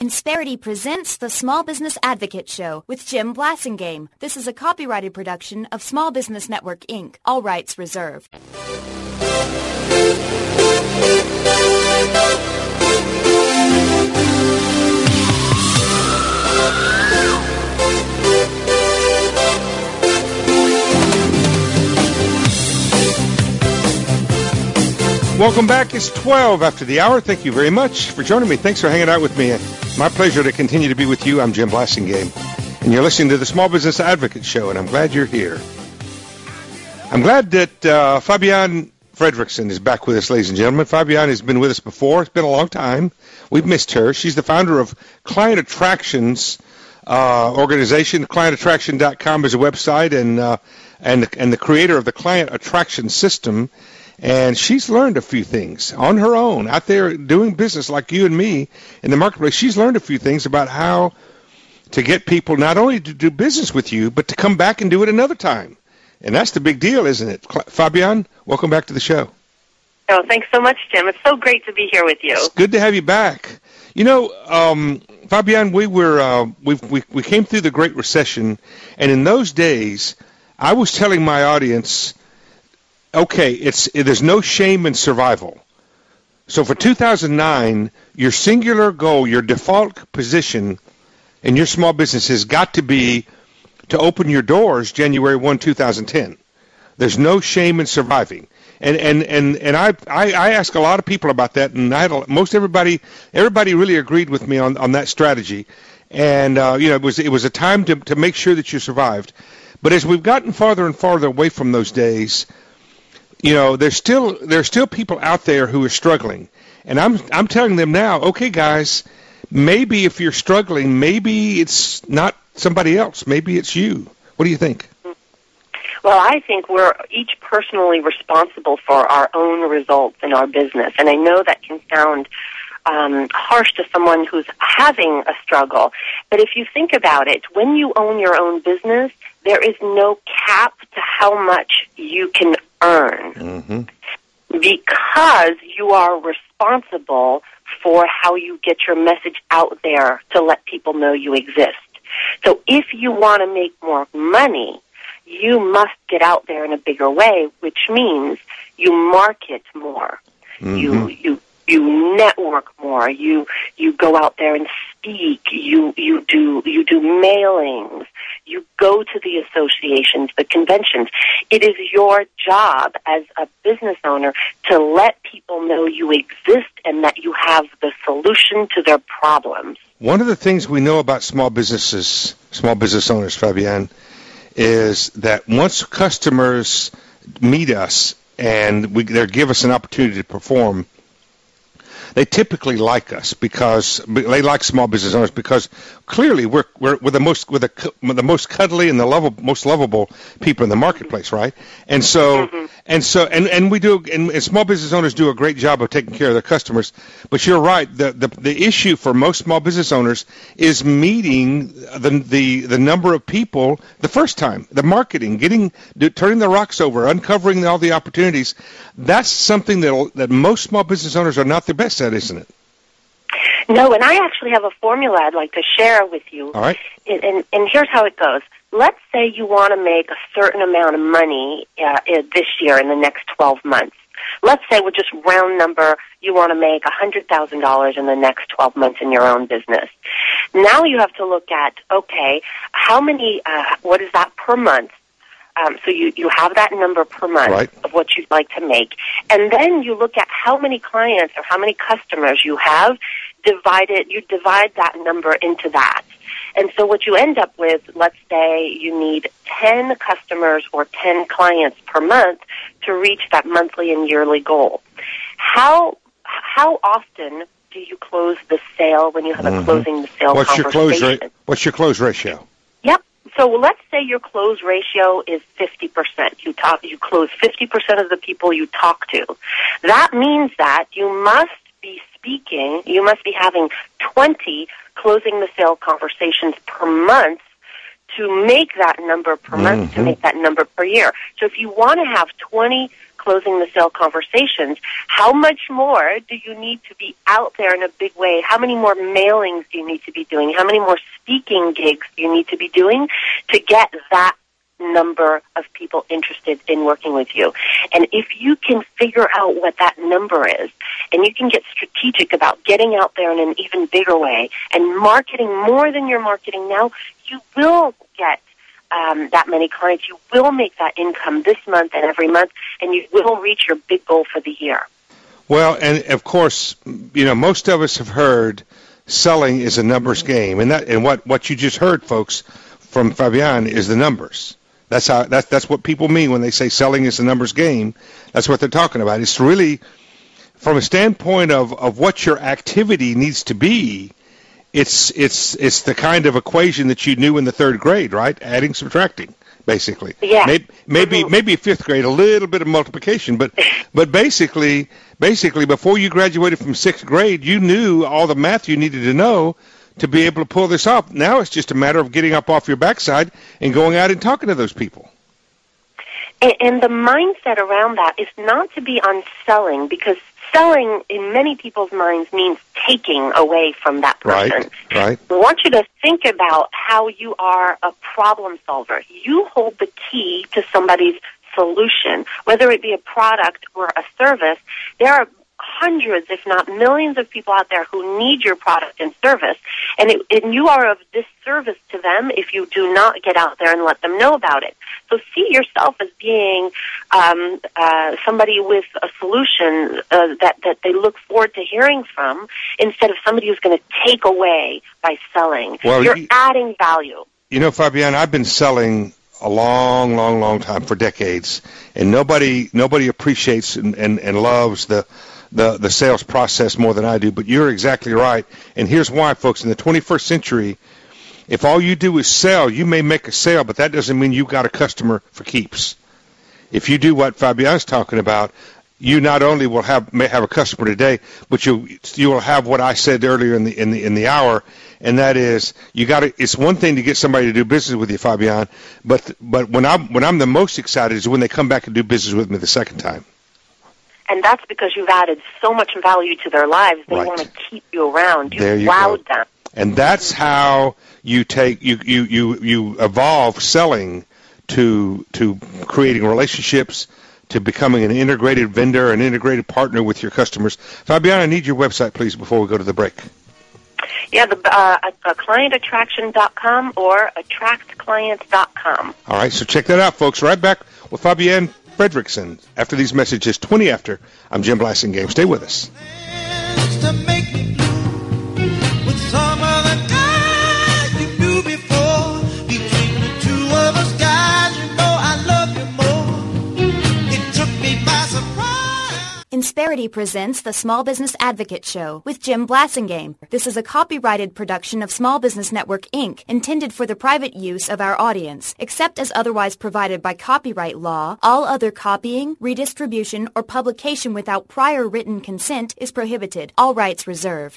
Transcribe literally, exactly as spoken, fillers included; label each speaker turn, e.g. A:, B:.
A: Insperity presents the Small Business Advocate Show with Jim Blasingame. This is a copyrighted production of Small Business Network, Incorporated. All rights reserved.
B: Welcome back. It's twelve after the hour. Thank you very much for joining me. Thanks for hanging out with me. My pleasure to continue to be with you. I'm Jim Blasingame, and you're listening to the Small Business Advocate Show, and I'm glad you're here. I'm glad that uh, Fabienne Fredrickson is back with us, ladies and gentlemen. Fabienne has been with us before. It's been a long time. We've missed her. She's the founder of Client Attractions uh, organization. client attraction dot com is a website, and, uh, and, and the creator of the Client Attraction System. And she's learned a few things on her own out there doing business like you and me in the marketplace. She's learned a few things about how to get people not only to do business with you, but to come back and do it another time. And that's the big deal, isn't it? Fabienne, welcome back to the show.
C: Oh, thanks so much, Jim. It's so great to be here with you.
B: It's good to have you back. You know, um, Fabienne, we were uh, we we we came through the Great Recession, and in those days, I was telling my audience, okay, it's it, there's no shame in survival. So for two thousand nine, your singular goal, your default position in your small business has got to be to open your doors January first, two thousand ten. There's no shame in surviving. And and, and, and I, I I ask a lot of people about that, and I had a, most everybody everybody really agreed with me on, on that strategy. And uh, you know, it was it was a time to to make sure that you survived. But as we've gotten farther and farther away from those days, you know, there's still there's still people out there who are struggling, and I'm I'm telling them now, okay, guys, maybe if you're struggling, maybe it's not somebody else, maybe it's you. What do you think?
C: Well, I think we're each personally responsible for our own results in our business, and I know that can sound um, harsh to someone who's having a struggle, but if you think about it, when you own your own business, there is no cap to how much you can earn, mm-hmm. because you are responsible for how you get your message out there to let people know you exist. So if you want to make more money, you must get out there in a bigger way, which means you market more, mm-hmm. you you you network more, you you go out there and speak, you you do you do mailings, you go to the associations, the conventions. It is your job as a business owner to let people know you exist and that you have the solution to their problems.
B: One of the things we know about small businesses, small business owners, Fabienne, is that once customers meet us and we, they give us an opportunity to perform, they typically like us because they like small business owners because clearly we're we're, we're the most we're the, we're the most cuddly and the lovable, most lovable people in the marketplace, right? And so mm-hmm. and so and, and we do and, and small business owners do a great job of taking care of their customers. But you're right, the the, the issue for most small business owners is meeting the the the number of people the first time, the marketing, getting turning the rocks over, uncovering all the opportunities. That's something that that most small business owners are not the best at, isn't it?
C: No, and I actually have a formula I'd like to share with you.
B: All right.
C: And, and, and here's how it goes. Let's say you want to make a certain amount of money uh, this year in the next twelve months. Let's say with just round number, you want to make one hundred thousand dollars in the next twelve months in your own business. Now you have to look at, okay, how many, uh, what is that per month? Um, so you, you have that number per month
B: right.
C: of what you'd like to make. And then you look at how many clients or how many customers you have, divide it, you divide that number into that. And so what you end up with, let's say you need ten customers or ten clients per month to reach that monthly and yearly goal. How how often do you close the sale when you have mm-hmm. a closing the sale
B: What's
C: conversation?
B: Your close ra- what's your close ratio?
C: Yep. So let's say your close ratio is fifty percent. You talk, you close fifty percent of the people you talk to. That means that you must be speaking, you must be having twenty closing the sale conversations per month to make that number per month,
B: Mm-hmm.
C: to make that number per year. So if you want to have twenty closing the sale conversations, how much more do you need to be out there in a big way? How many more mailings do you need to be doing? How many more speaking gigs do you need to be doing to get that number of people interested in working with you? And if you can figure out what that number is, and you can get strategic about getting out there in an even bigger way and marketing more than you're marketing now, you will get Um, that many clients, you will make that income this month and every month, and you will reach your big goal for the year.
B: Well, and of course, you know, most of us have heard selling is a numbers game, and that and what, what you just heard, folks, from Fabienne is the numbers. That's how that's that's what people mean when they say selling is a numbers game. That's what they're talking about. It's really from a standpoint of, of what your activity needs to be. It's it's it's the kind of equation that you knew in the third grade, right? Adding, subtracting, basically.
C: Yeah.
B: Maybe maybe,
C: Mm-hmm.
B: maybe fifth grade, a little bit of multiplication, but but basically basically before you graduated from sixth grade, you knew all the math you needed to know to be able to pull this off. Now it's just a matter of getting up off your backside and going out and talking to those people.
C: And, and the mindset around that is not to be on selling, because selling in many people's minds means taking away from that person.
B: Right, right.
C: I want you to think about how you are a problem solver. You hold the key to somebody's solution, whether it be a product or a service. There are hundreds, if not millions, of people out there who need your product and service, and, it, and you are of disservice to them if you do not get out there and let them know about it. So see yourself as being um, uh, somebody with a solution uh, that, that they look forward to hearing from, instead of somebody who's going to take away by selling.
B: Well,
C: You're
B: you,
C: adding value.
B: You know, Fabienne, I've been selling a long, long, long time, for decades, and nobody nobody appreciates and, and, and loves the The, the sales process more than I do, but you're exactly right. And here's why, folks. In the twenty-first century, if all you do is sell, you may make a sale, but that doesn't mean you got a customer for keeps. If you do what Fabienne's talking about, you not only will have may have a customer today, but you you will have what I said earlier in the in the in the hour, and that is you got to. It's one thing to get somebody to do business with you, Fabienne, but but when I'm when I'm the most excited is when they come back and do business with me the second time.
C: And that's because you've added so much value to their lives. They
B: Right.
C: want to keep you around. You've
B: There you
C: wowed
B: go.
C: them.
B: And that's how you take you, you, you, you evolve selling to to creating relationships, to becoming an integrated vendor, an integrated partner with your customers. Fabienne, I need your website, please, before we go to the break.
C: Yeah, the uh, uh, client attraction dot com or attract clients dot com.
B: All right, so check that out, folks. Right back with Fabienne Fredrickson after these messages, twenty after. I'm Jim Blasingame. Stay with us.
D: To make me blue with some of the guys you knew before. Between the two of us guys, you know I love you more. It took me by surprise.
A: Insperity presents the Small Business Advocate Show with Jim Blasingame. This is a copyrighted production of Small Business Network, Incorporated, intended for the private use of our audience. Except as otherwise provided by copyright law, all other copying, redistribution, or publication without prior written consent is prohibited. All rights reserved.